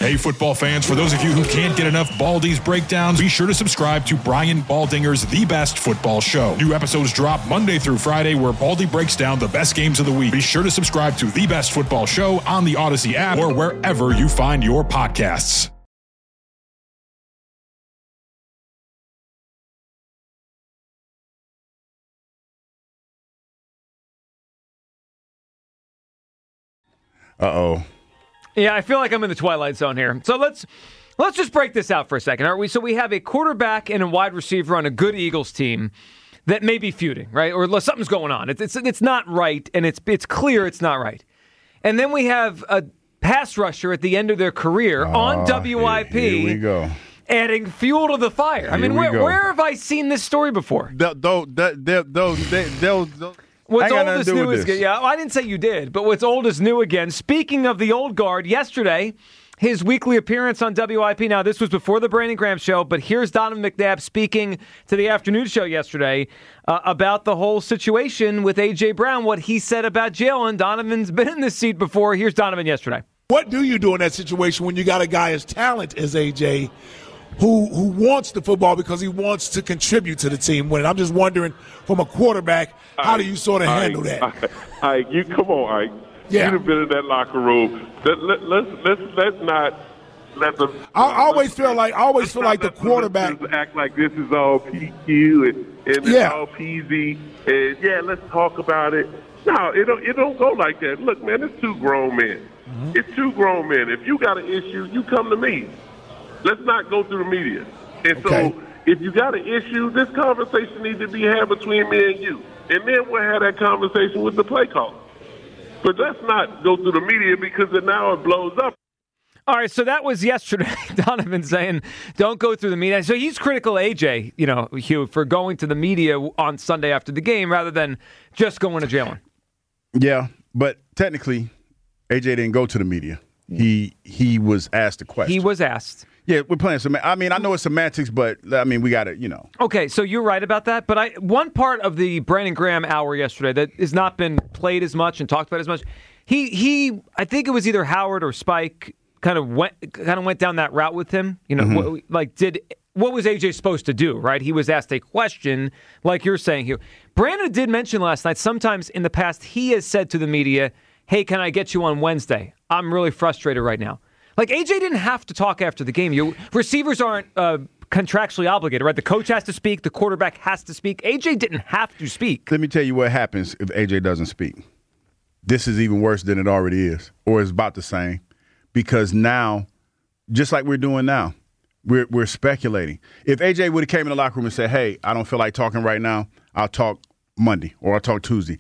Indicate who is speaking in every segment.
Speaker 1: Hey, football fans, for those of you who can't get enough Baldy's breakdowns, be sure to subscribe to Brian Baldinger's The Best Football Show. New episodes drop Monday through Friday where Baldy breaks down the best games of the week. Be sure to subscribe to The Best Football Show on the Odyssey app or wherever you find your podcasts.
Speaker 2: Uh-oh.
Speaker 3: Yeah, I feel like I'm in the twilight zone here. So let's just break this out for a second, aren't we? So we have a quarterback and a wide receiver on a good Eagles team that may be feuding, right? Or something's going on. It's not right, and it's clear it's not right. And then we have a pass rusher at the end of their career on WIP.
Speaker 2: Here we go.
Speaker 3: Adding fuel to the fire. I mean, where have I seen this story before? What's old is new is good. Yeah, well, I didn't say you did, but what's old is new again. Speaking of the old guard, yesterday, his weekly appearance on WIP. Now, this was before the Brandon Graham show, but here's Donovan McNabb speaking to the afternoon show yesterday about the whole situation with A.J. Brown, what he said about Jalen. Donovan's been in this seat before. Here's Donovan yesterday.
Speaker 4: What do you do in that situation when you got a guy as talented as A.J., who wants the football because he wants to contribute to the team winning? I'm just wondering, from a quarterback, how do you sort of handle that?
Speaker 5: You come on, Ike.
Speaker 4: Yeah.
Speaker 5: You'd have been in that locker room. Let's not let them.
Speaker 4: I always feel like the quarterback
Speaker 5: act like this is all PQ and it's all peasy. And let's talk about it. No, it don't go like that. Look, man, it's two grown men. Mm-hmm. It's two grown men. If you got an issue, you come to me. Let's not go through the media. And so if you got an issue, this conversation needs to be had between me and you. And then we'll have that conversation with the play caller. But let's not go through the media because now it blows up.
Speaker 3: All right, so that was yesterday. Donovan saying, don't go through the media. So he's critical of AJ, Hugh, for going to the media on Sunday after the game rather than just going to Jalen.
Speaker 2: Yeah, but technically, AJ didn't go to the media. He was asked a question.
Speaker 3: He was asked.
Speaker 2: Yeah, we're playing some. I mean, I know it's semantics, but we got to,
Speaker 3: Okay, so you're right about that. But one part of the Brandon Graham hour yesterday that has not been played as much and talked about as much. He I think it was either Howard or Spike kind of went down that route with him. What was AJ supposed to do? Right? He was asked a question, like you're saying here. Brandon did mention last night. Sometimes in the past, he has said to the media, "Hey, can I get you on Wednesday? I'm really frustrated right now." Like, AJ didn't have to talk after the game. Receivers aren't contractually obligated, right? The coach has to speak. The quarterback has to speak. AJ didn't have to speak.
Speaker 2: Let me tell you what happens if AJ doesn't speak. This is even worse than it already is, or is about the same, because now, just like we're doing now, we're speculating. If AJ would have came in the locker room and said, "Hey, I don't feel like talking right now. I'll talk Monday or I'll talk Tuesday."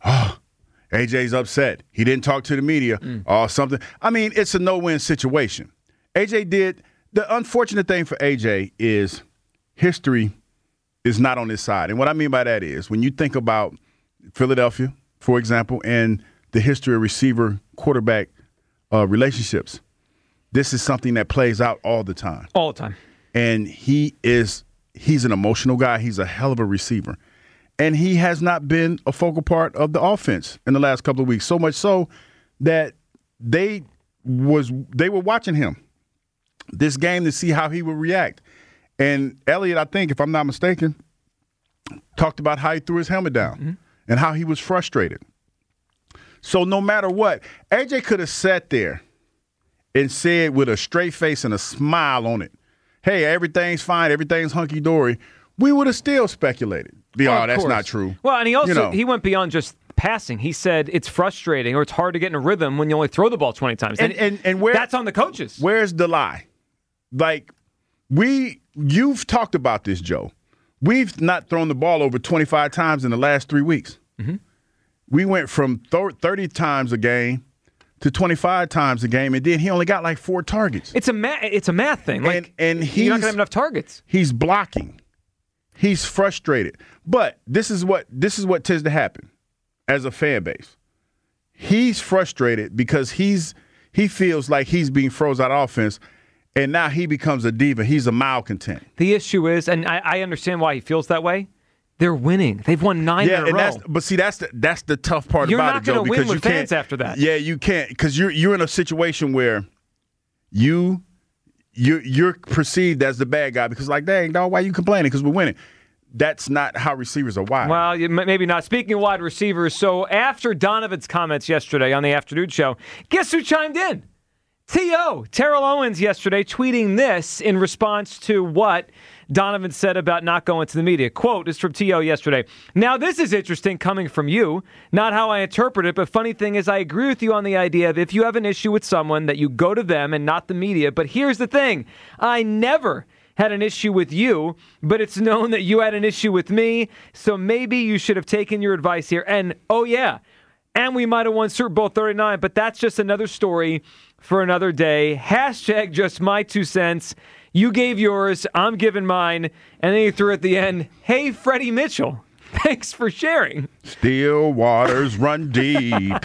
Speaker 2: AJ's upset. He didn't talk to the media or something. I mean, it's a no-win situation. AJ did. The unfortunate thing for AJ is history is not on his side. And what I mean by that is when you think about Philadelphia, for example, and the history of receiver-quarterback relationships, this is something that plays out all the time.
Speaker 3: All the time.
Speaker 2: And he's an emotional guy. He's a hell of a receiver. And he has not been a focal part of the offense in the last couple of weeks, so much so that they were watching him this game to see how he would react. And Elliott, I think, if I'm not mistaken, talked about how he threw his helmet down and how he was frustrated. So no matter what, AJ could have sat there and said with a straight face and a smile on it, "Hey, everything's fine, everything's hunky-dory." We would have still speculated. That's not true.
Speaker 3: Well, and he also he went beyond just passing. He said it's frustrating or it's hard to get in a rhythm when you only throw the ball 20 times.
Speaker 2: And where,
Speaker 3: that's on the coaches.
Speaker 2: Where's the lie? Like, you've talked about this, Joe. We've not thrown the ball over 25 times in the last 3 weeks. Mm-hmm. We went from 30 times a game to 25 times a game, and then he only got like 4 targets.
Speaker 3: It's a math thing. Like,
Speaker 2: and
Speaker 3: you're not going to have enough targets.
Speaker 2: He's blocking. He's frustrated. But this is what tends to happen as a fan base. He's frustrated because he feels like he's being froze out of offense, and now he becomes a diva. He's a malcontent.
Speaker 3: The issue is, and I understand why he feels that way, they're winning. They've won 9 in a row.
Speaker 2: But see, that's the tough part
Speaker 3: you're
Speaker 2: about it, Joe.
Speaker 3: You're not going to win with
Speaker 2: you
Speaker 3: fans after that.
Speaker 2: Yeah, you can't, because you're in a situation where you're perceived as the bad guy because, like, dang, dog, why you complaining? Because we're winning. That's not how receivers are wired.
Speaker 3: Well, maybe not. Speaking of wide receivers, so after Donovan's comments yesterday on the afternoon show, guess who chimed in? T.O. Terrell Owens yesterday tweeting this in response to what Donovan said about not going to the media. Quote is from T.O. yesterday. Now, this is interesting coming from you. Not how I interpret it, but funny thing is I agree with you on the idea of if you have an issue with someone that you go to them and not the media. But here's the thing. I never had an issue with you, but it's known that you had an issue with me, so maybe you should have taken your advice here. And, oh, yeah, and we might have won Super Bowl 39, but that's just another story for another day. Hashtag just my 2 cents. You gave yours, I'm giving mine, and then you threw at the end, hey, Freddie Mitchell, thanks for sharing.
Speaker 2: Still waters run deep.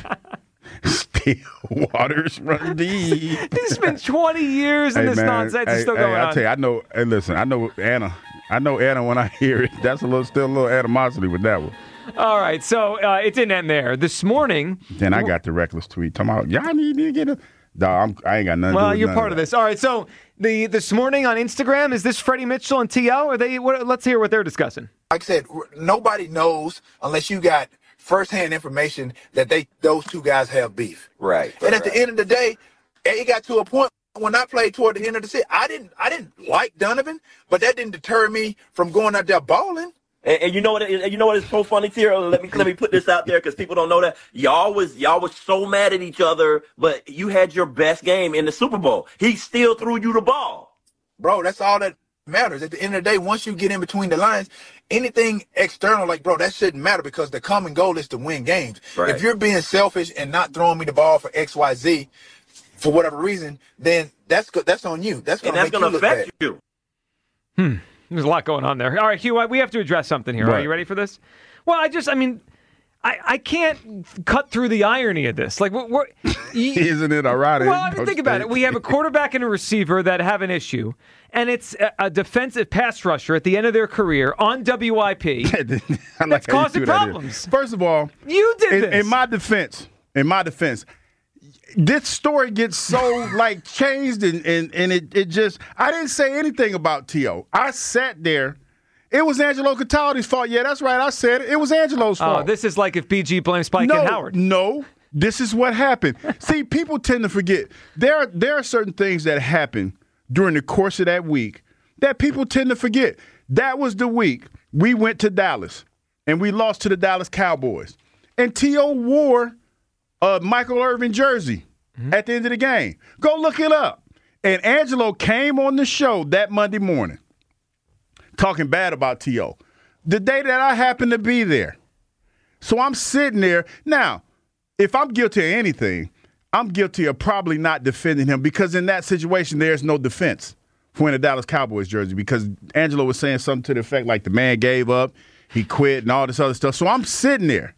Speaker 2: Still waters run deep.
Speaker 3: It's been 20 years and this nonsense is still going on.
Speaker 2: I'll tell you, I know, and listen, I know Anna when I hear it. That's still a little animosity with that one.
Speaker 3: All right, so it didn't end there. This morning.
Speaker 2: Then I got the reckless tweet talking about, y'all need to get a. Dog, I ain't got nothing to do with
Speaker 3: you're part of this. All right, so this morning on Instagram, is this Freddie Mitchell and T.O.? Let's hear what they're discussing.
Speaker 6: Like I said, nobody knows unless you got firsthand information that those two guys have beef.
Speaker 7: Right.
Speaker 6: And at the end of the day, it got to a point when I played toward the end of the season, I didn't like Donovan, but that didn't deter me from going out there balling.
Speaker 7: And you know what? You know what is so funny, Tierra? Let me put this out there because people don't know that y'all was so mad at each other, but you had your best game in the Super Bowl. He still threw you the ball,
Speaker 6: bro. That's all that matters. At the end of the day, once you get in between the lines, anything external, like, bro, that shouldn't matter because the common goal is to win games.
Speaker 7: Right.
Speaker 6: If you're being selfish and not throwing me the ball for XYZ for whatever reason, then that's on you. That's going to
Speaker 7: affect you.
Speaker 3: There's a lot going on there. All right, Hugh, we have to address something here.
Speaker 2: Right.
Speaker 3: Are you ready for this? Well, I can't cut through the irony of this. Like,
Speaker 2: isn't it all right?
Speaker 3: Well, think about it. We have a quarterback and a receiver that have an issue, and it's a defensive pass rusher at the end of their career on WIP that's causing problems.
Speaker 2: First of all,
Speaker 3: you did this.
Speaker 2: In my defense, this story gets so changed and it just I didn't say anything about T.O. I sat there. It was Angelo Cataldi's fault. Yeah, that's right. I said it. It was Angelo's fault.
Speaker 3: This is like if BG blames Spike and Howard.
Speaker 2: No, this is what happened. See, people tend to forget. There are certain things that happen during the course of that week that people tend to forget. That was the week we went to Dallas and we lost to the Dallas Cowboys. And T.O. wore a Michael Irvin jersey at the end of the game. Go look it up. And Angelo came on the show that Monday morning talking bad about T.O. the day that I happened to be there. So I'm sitting there. Now, if I'm guilty of anything, I'm guilty of probably not defending him because in that situation, there's no defense for wearing a Dallas Cowboys jersey because Angelo was saying something to the effect like the man gave up, he quit, and all this other stuff. So I'm sitting there.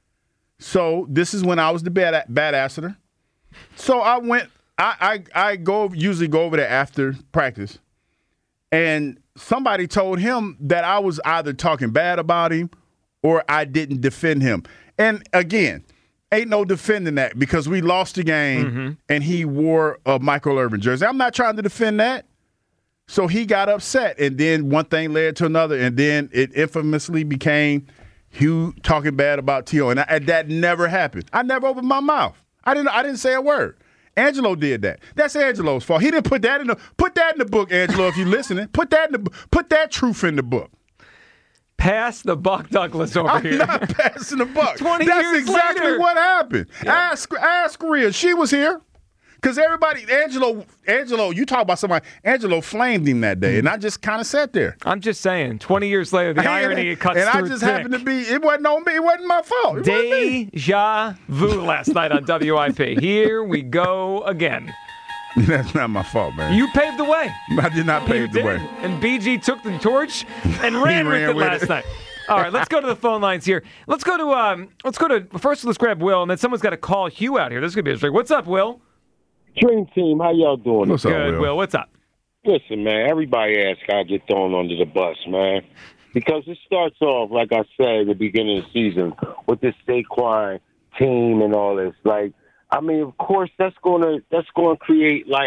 Speaker 2: So this is when I was the badasseter. So I went. I usually go over there after practice, and somebody told him that I was either talking bad about him or I didn't defend him. And again, ain't no defending that because we lost the game and he wore a Michael Irvin jersey. I'm not trying to defend that. So he got upset, and then one thing led to another, and then it infamously became Hugh talking bad about T.O., and that never happened. I never opened my mouth. I didn't say a word. Angelo did that. That's Angelo's fault. He didn't put that in the book, Angelo. If you're listening, put that truth in the book.
Speaker 3: Pass the buck, Douglas over here.
Speaker 2: I'm not passing the buck.
Speaker 3: 20
Speaker 2: That's
Speaker 3: years
Speaker 2: exactly
Speaker 3: later.
Speaker 2: what happened. Yeah. Ask Rhea. She was here. Because everybody, Angelo, you talk about somebody, Angelo flamed him that day, and I just kind of sat there.
Speaker 3: I'm just saying, 20 years later, the irony cuts through.
Speaker 2: And I just happened to be, it wasn't on me, it wasn't my fault.
Speaker 3: Deja vu last night on WIP. Here we go again.
Speaker 2: That's not my fault, man.
Speaker 3: You paved the way.
Speaker 2: I did not pave the way.
Speaker 3: And BG took the torch and ran with it last night. All right, let's go to the phone lines here. Let's go to first let's grab Will, and then someone's got to call Hugh out here. This is going to be interesting. What's up, Will?
Speaker 8: Dream Team, how y'all doing?
Speaker 2: What's up,
Speaker 3: Good, Will? What's up?
Speaker 8: Listen, man, everybody asks I get thrown under the bus, man. Because it starts off, like I said at the beginning of the season, with this Saquon team and all this. Like, I mean, of course, that's going to create, like,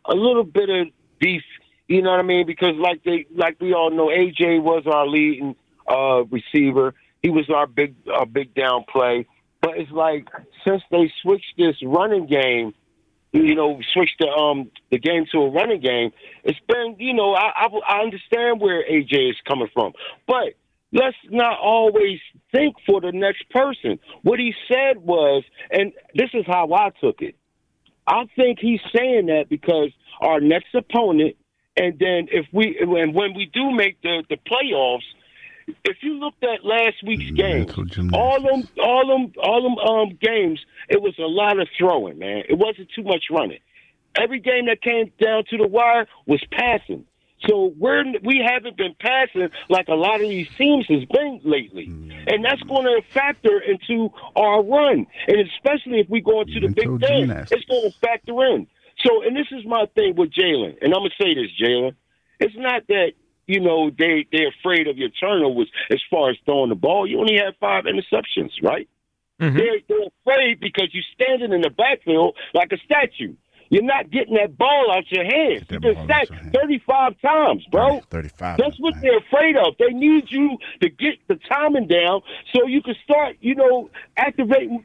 Speaker 8: a little bit of beef. You know what I mean? Because like we all know, AJ was our leading receiver. He was our big down play. But it's like since they switched this running game, switched the game to a running game, it's been, I understand where AJ is coming from. But let's not always think for the next person. What he said was, and this is how I took it, I think he's saying that because our next opponent, and then when we do make the playoffs, if you looked at last week's game, all them games, it was a lot of throwing, man. It wasn't too much running. Every game that came down to the wire was passing. So we haven't been passing like a lot of these teams has been lately. And that's going to factor into our run. And especially if we go into the big game, it's going to factor in. So, and this is my thing with Jalen. And I'm going to say this, Jalen. It's not that, they're afraid of your turnovers as far as throwing the ball. You only have 5 interceptions, right? Mm-hmm. They're afraid because you're standing in the backfield like a statue. You're not getting that ball out your hands. You've been sacked 35 times, bro. 35. That's what they're afraid of. They need you to get the timing down so you can start, activating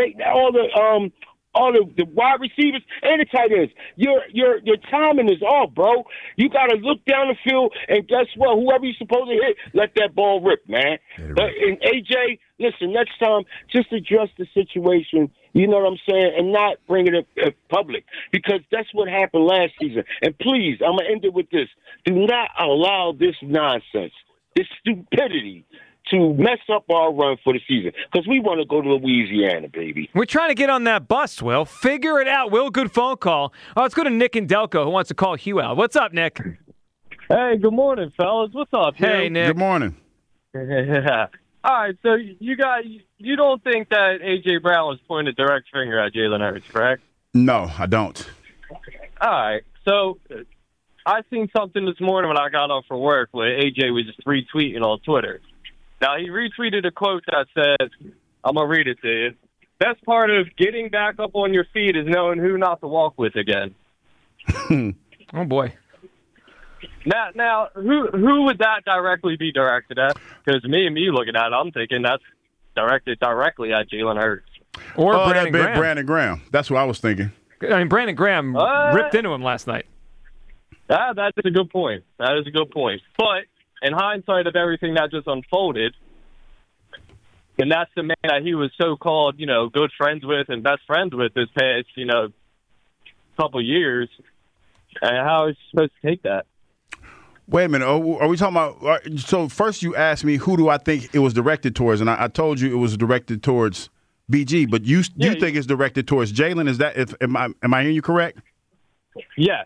Speaker 8: all the wide receivers and the tight ends. Your timing is off, bro. You got to look down the field, and guess what? Whoever you're supposed to hit, let that ball rip, man. And AJ, listen, next time, just address the situation, you know what I'm saying, and not bring it up public, because that's what happened last season. And please, I'm going to end it with this. Do not allow this nonsense, this stupidity, to mess up our run for the season, because we want to go to Louisiana, baby.
Speaker 3: We're trying to get on that bus, Will. Figure it out, Will. Good phone call. Oh, let's go to Nick in Delco, who wants to call Hugh out. What's up, Nick?
Speaker 9: Hey, good morning, fellas. What's up, Hugh?
Speaker 3: Hey, Nick.
Speaker 2: Good morning.
Speaker 9: All right, so you don't think that A.J. Brown was pointing a direct finger at Jalen Hurts, correct?
Speaker 2: No, I don't.
Speaker 9: All right, so I seen something this morning when I got up for work where A.J. was just retweeting on Twitter. Now, he retweeted a quote that says, I'm going to read it to you. Best part of getting back up on your feet is knowing who not to walk with again.
Speaker 3: Oh, boy.
Speaker 9: Now, who would that directly be directed at? Because me looking at it, I'm thinking that's directed directly at Jalen Hurts.
Speaker 3: Or Brandon Graham.
Speaker 2: Brandon Graham. That's what I was thinking.
Speaker 3: I mean, Brandon Graham ripped into him last night.
Speaker 9: That's a good point. That is a good point. But in hindsight of everything that just unfolded, and that's the man that he was so-called, good friends with and best friends with this past, couple years, and how is he supposed to take that?
Speaker 2: Wait a minute. Are we talking about – so first you asked me who do I think it was directed towards, and I told you it was directed towards BG, but you think it's directed towards Jalen. Is that – am I hearing you correct?
Speaker 9: Yes.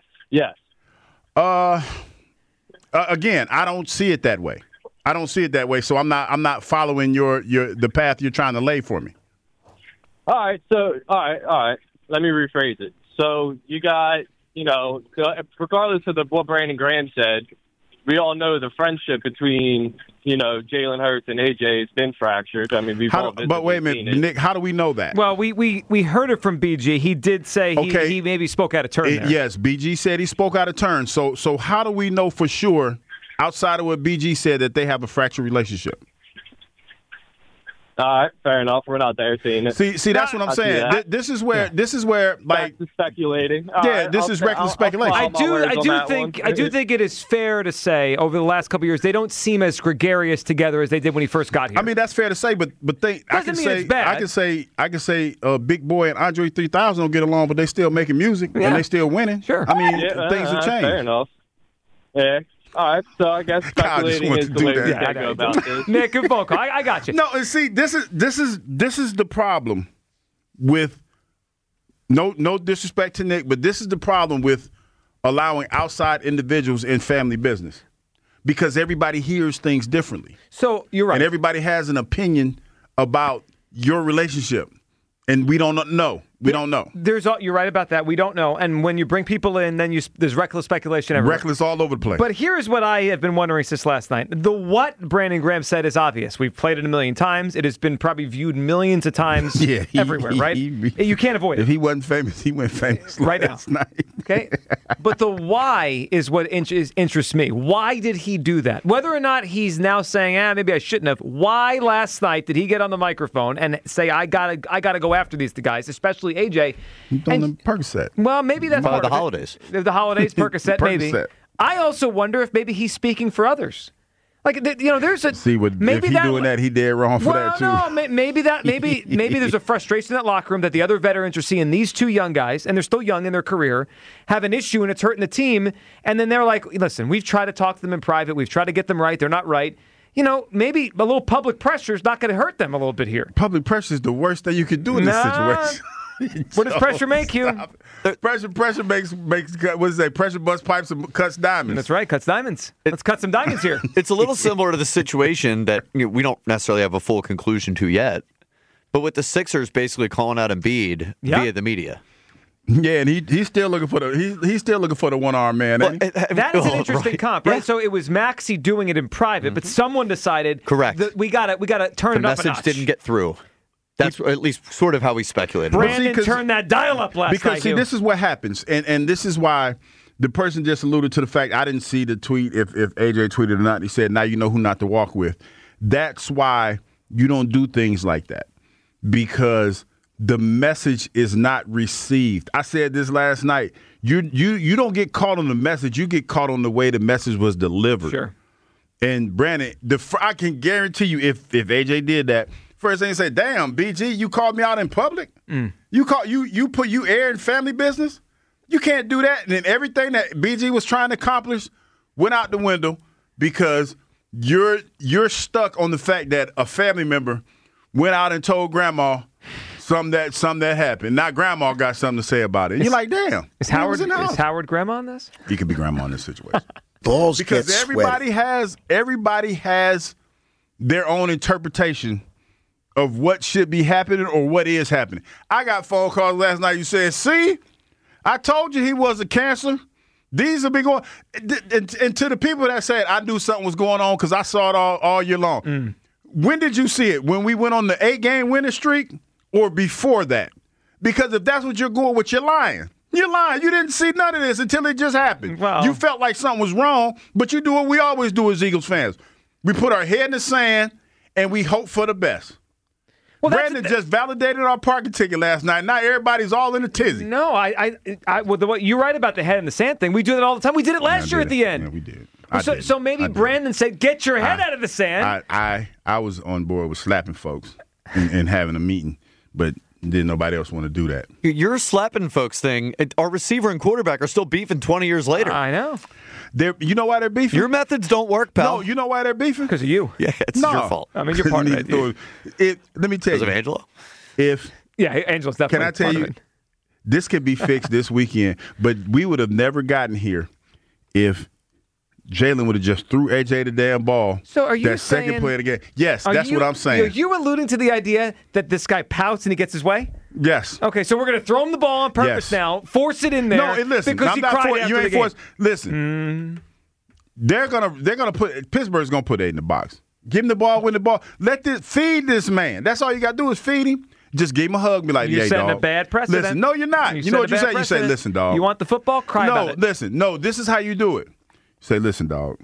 Speaker 2: Again, I don't see it that way. So I'm not following the path you're trying to lay for me.
Speaker 9: All right. Let me rephrase it. So you got, regardless of what Brandon Graham said, we all know the friendship between, Jalen Hurts and AJ has been fractured. I mean,
Speaker 2: but wait a minute, Nick, how do we know that?
Speaker 3: Well, we heard it from BG. He did say he maybe spoke out of turn there.
Speaker 2: Yes, BG said he spoke out of turn. So how do we know for sure, outside of what BG said, that they have a fractured relationship?
Speaker 9: All right, fair enough. We're not there seeing it.
Speaker 2: See, that's what I'm saying. This is where, like,
Speaker 9: that's speculating.
Speaker 2: This is reckless speculation.
Speaker 3: I do think it is fair to say over the last couple of years they don't seem as gregarious together as they did when he first got here.
Speaker 2: I mean, that's fair to say, but I can say Big Boy and Andre 3000 don't get along, but they still making music and they still winning.
Speaker 3: Sure.
Speaker 2: I mean, things have changed.
Speaker 9: Fair enough. Yeah. All right, so I guess speculating is the way we go about this.
Speaker 3: Nick, good phone call. I got you.
Speaker 2: No, and see, this is the problem with no disrespect to Nick, but this is the problem with allowing outside individuals in family business, because everybody hears things differently.
Speaker 3: So you're right,
Speaker 2: and everybody has an opinion about your relationship, and we don't know. We don't know.
Speaker 3: You're right about that. We don't know. And when you bring people in, then there's reckless speculation everywhere.
Speaker 2: Reckless all over the place.
Speaker 3: But here's what I have been wondering since last night. The what Brandon Graham said is obvious. We've played it a million times. It has been probably viewed millions of times everywhere, right? You can't avoid it.
Speaker 2: If he wasn't famous, he went famous
Speaker 3: right
Speaker 2: last
Speaker 3: now.
Speaker 2: night.
Speaker 3: Okay? But the why is what interests me. Why did he do that? Whether or not he's now saying, maybe I shouldn't have. Why last night did he get on the microphone and say, I gotta go after these guys, especially AJ?
Speaker 2: On the Percocet.
Speaker 3: Well, maybe that's part
Speaker 10: the
Speaker 3: of it.
Speaker 10: holidays.
Speaker 3: The holidays, Percocet, maybe. I also wonder if maybe he's speaking for others. Like, there's a
Speaker 2: if he's doing that, he dead wrong for that too.
Speaker 3: No, maybe there's a frustration in that locker room that the other veterans are seeing these two young guys, and they're still young in their career, have an issue and it's hurting the team, and then they're like, listen, we've tried to talk to them in private, we've tried to get them right, they're not right. Maybe a little public pressure is not going to hurt them a little bit here.
Speaker 2: Public pressure is the worst thing you could do in this situation.
Speaker 3: What does pressure make you?
Speaker 2: Pressure makes what is it? Pressure busts pipes and cuts diamonds.
Speaker 3: That's right, cuts diamonds. Let's cut some diamonds here.
Speaker 10: It's a little similar to the situation that we don't necessarily have a full conclusion to yet, but with the Sixers basically calling out Embiid via the media.
Speaker 2: Yeah, and he's still looking for he's still looking for the one-arm man.
Speaker 3: That is an interesting comp, right? Yeah. So it was Maxey doing it in private, but someone decided
Speaker 10: correct.
Speaker 3: We got to turn it up a notch.
Speaker 10: The message didn't get through. That's at least sort of how we speculated.
Speaker 3: Brandon turned that dial up last night.
Speaker 2: Because, this is what happens, and this is why the person just alluded to the fact I didn't see the tweet if AJ tweeted or not. He said, now you know who not to walk with. That's why you don't do things like that, because the message is not received. I said this last night. You don't get caught on the message. You get caught on the way the message was delivered. Sure. And, Brandon, I can guarantee you if AJ did that, first thing he said, damn, BG, you called me out in public? You airing family business? You can't do that. And then everything that BG was trying to accomplish went out the window because you're stuck on the fact that a family member went out and told grandma something that happened. Now grandma got something to say about it. And you're like, damn.
Speaker 3: Is Howard grandma on this?
Speaker 2: He could be grandma in this situation.
Speaker 11: Balls
Speaker 2: because
Speaker 11: get
Speaker 2: everybody has their own interpretation of what should be happening or what is happening. I got phone calls last night. You said, see, I told you he was a cancer. These have been going. And to the people that said, I knew something was going on because I saw it all year long. When did you see it? When we went on the 8-game winning streak or before that? Because if that's what you're going with, you're lying. You're lying. You didn't see none of this until it just happened. Well, you felt like something was wrong, but you do what we always do as Eagles fans. We put our head in the sand and we hope for the best. Well, Brandon just validated our parking ticket last night. Now everybody's all in a tizzy.
Speaker 3: No, you're right about the head in the sand thing. We do that all the time. We did it last year at the end.
Speaker 2: Yeah, we did.
Speaker 3: So maybe Brandon said, get your head out of the sand.
Speaker 2: I was on board with slapping folks and having a meeting, but didn't nobody else want to do that.
Speaker 10: Your slapping folks thing, our receiver and quarterback are still beefing 20 years later.
Speaker 3: I know.
Speaker 2: You know why they're beefing?
Speaker 10: Your methods don't work, pal.
Speaker 2: No, you know why they're beefing?
Speaker 3: Because of you.
Speaker 10: Yeah, it's your fault.
Speaker 3: I mean, you're part of it.
Speaker 2: Let me tell you.
Speaker 10: Because of Angelo?
Speaker 3: Angela's definitely
Speaker 2: Can I tell you, this could be fixed this weekend, but we would have never gotten here if Jalen would have just threw AJ the damn ball.
Speaker 3: So are you
Speaker 2: that
Speaker 3: saying,
Speaker 2: second play of the game? Yes, that's what I'm saying.
Speaker 3: Are you alluding to the idea that this guy pouts and he gets his way?
Speaker 2: Yes.
Speaker 3: Okay, so we're going to throw him the ball on purpose now, force it in there.
Speaker 2: No, listen,
Speaker 3: because
Speaker 2: I'm
Speaker 3: he
Speaker 2: not
Speaker 3: cried
Speaker 2: for
Speaker 3: after
Speaker 2: you ain't
Speaker 3: the
Speaker 2: forced.
Speaker 3: game.
Speaker 2: Listen, they're gonna put Pittsburgh's gonna put 8 in the box. Give him the ball, win the ball. Feed this man. That's all you gotta do is feed him. Just give him a hug. Be like,
Speaker 3: you're
Speaker 2: hey,
Speaker 3: setting
Speaker 2: dog.
Speaker 3: a bad precedent.
Speaker 2: Listen, no, you're not. You know what you say? You say, listen, dog.
Speaker 3: You want the football? Cry about it.
Speaker 2: No, listen. No, this is how you do it. Say, listen, dog.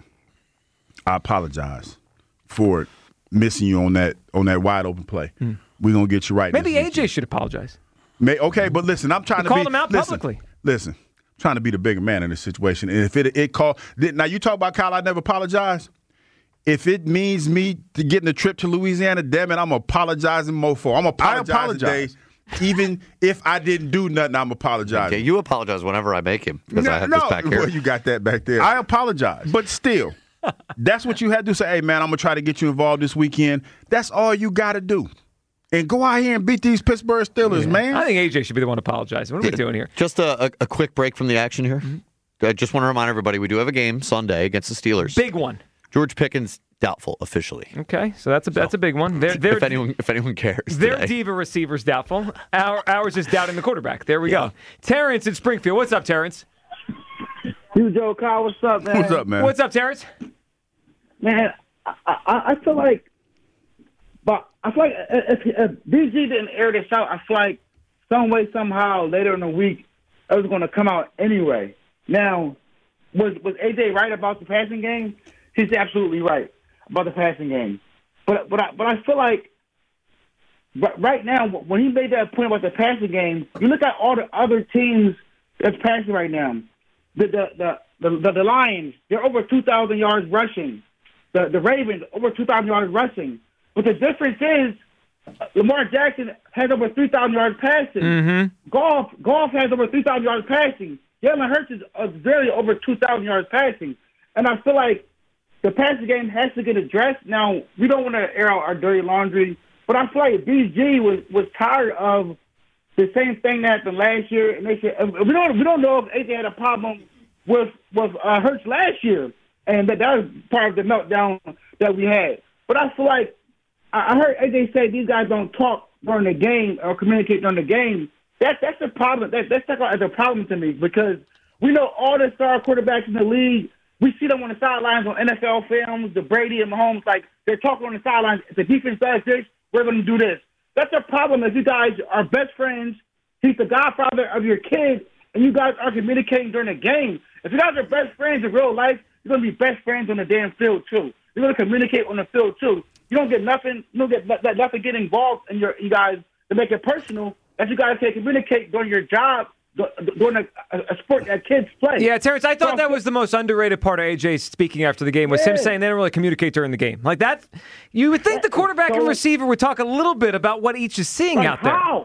Speaker 2: I apologize for missing you on that wide open play. We're gonna get you right.
Speaker 3: Maybe AJ should apologize.
Speaker 2: Okay, but listen, I'm trying to
Speaker 3: call him out publicly.
Speaker 2: Listen, I'm trying to be the bigger man in this situation. And if it called now, you talk about Kyle, I never apologize. If it means me getting a trip to Louisiana, damn it, I'm apologizing more for. I'm apologizing. Even if I didn't do nothing, I'm apologizing.
Speaker 10: Okay, you apologize whenever I make him because I have this back here.
Speaker 2: Well, you got that back there. I apologize, but still, that's what you had to say. Hey, man, I'm gonna try to get you involved this weekend. That's all you got to do. And go out here and beat these Pittsburgh Steelers, man.
Speaker 3: I think AJ should be the one apologizing. What are we doing here?
Speaker 10: Just a quick break from the action here. I just want to remind everybody we do have a game Sunday against the Steelers.
Speaker 3: Big one.
Speaker 10: George Pickens doubtful officially.
Speaker 3: Okay, so that's a big one.
Speaker 10: If anyone cares,
Speaker 3: their
Speaker 10: today.
Speaker 3: diva receiver's doubtful. Ours is doubting the quarterback. There we go. Terrence in Springfield. What's up, Terrence?
Speaker 11: You, Joe Kyle. What's up, man?
Speaker 2: What's up, man?
Speaker 3: What's up, Terrence?
Speaker 11: Man, I feel like, if BG didn't air this out, I feel like some way, somehow, later in the week, it was going to come out anyway. Now, was AJ right about the passing game? He's absolutely right about the passing game. But I feel like right now, when he made that point about the passing game, you look at all the other teams that's passing right now. The Lions, they're over 2,000 yards rushing. The Ravens, over 2,000 yards rushing. But the difference is Lamar Jackson has over 3,000 yards passing.
Speaker 3: Mm-hmm.
Speaker 11: Goff has over 3,000 yards passing. Jalen Hurts is barely over 2,000 yards passing. And I feel like the passing game has to get addressed. Now, we don't want to air out our dirty laundry, but I feel like BG was tired of the same thing that happened last year. And they said, we don't know if AJ had a problem with Hurts last year, and that was part of the meltdown that we had. But I feel like I heard AJ say these guys don't talk during the game or communicate during the game. That's the problem. That's like a problem to me, because we know all the star quarterbacks in the league. We see them on the sidelines on NFL films, the Brady and Mahomes, like they're talking on the sidelines. If the defense does this, we're going to do this. That's a problem if you guys are best friends. He's the godfather of your kid, and you guys are communicating during the game. If you guys are best friends in real life, you're going to be best friends on the damn field too. You're going to communicate on the field too. You don't get nothing. You don't get nothing get involved in you guys to make it personal. That you guys can communicate during your job, during a sport that kids play.
Speaker 3: Yeah, Terrence, I thought that was the most underrated part of AJ speaking after the game, was him saying they don't really communicate during the game. Like that, you would think the quarterback and receiver would talk a little bit about what each is seeing out there.
Speaker 11: How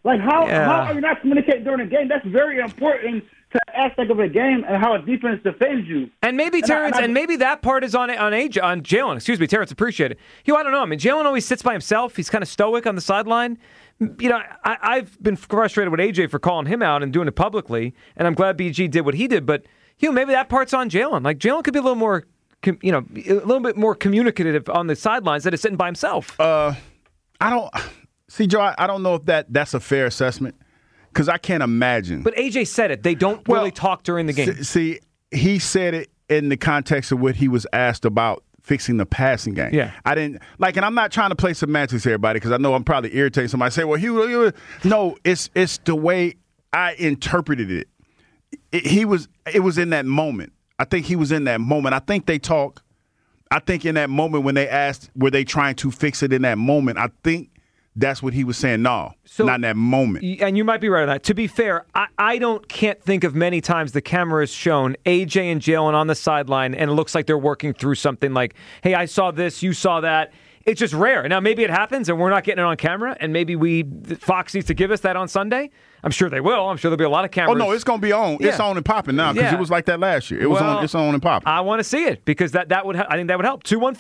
Speaker 11: are you not communicating during the game? That's very important to the aspect of a game and how a defense defends you.
Speaker 3: And maybe Terrence, and maybe that part is on Jalen. Excuse me, Terrence. Appreciate it. I don't know. I mean, Jalen always sits by himself. He's kind of stoic on the sideline. You know, I've been frustrated with AJ for calling him out and doing it publicly, and I'm glad BG did what he did. But maybe that part's on Jalen. Like Jalen could be a little more, a little bit more communicative on the sidelines than is sitting by himself.
Speaker 2: I don't see, Joe. I don't know if that's a fair assessment, because I can't imagine.
Speaker 3: But AJ said it. They don't really talk during the game.
Speaker 2: See, he said it in the context of what he was asked about fixing the passing game.
Speaker 3: Yeah.
Speaker 2: I didn't and I'm not trying to play semantics here, everybody, because I know I'm probably irritating somebody. Say, well, no, it's the way I interpreted it. It was in that moment. I think he was in that moment. I think they talk. I think in that moment when they asked, were they trying to fix it in that moment? I think that's what he was saying. No, not in that moment.
Speaker 3: And you might be right on that. To be fair, I can't think of many times the camera has shown AJ and Jalen on the sideline, and it looks like they're working through something like, hey, I saw this, you saw that. It's just rare. Now, maybe it happens, and we're not getting it on camera, and maybe Fox needs to give us that on Sunday. I'm sure they will. I'm sure there'll be a lot of cameras.
Speaker 2: Oh, no, it's going to be on. Yeah. It's on and popping now, because it was like that last year. It was on. It's on and popping.
Speaker 3: I want to see it, because that would I think that would help. 2-1-4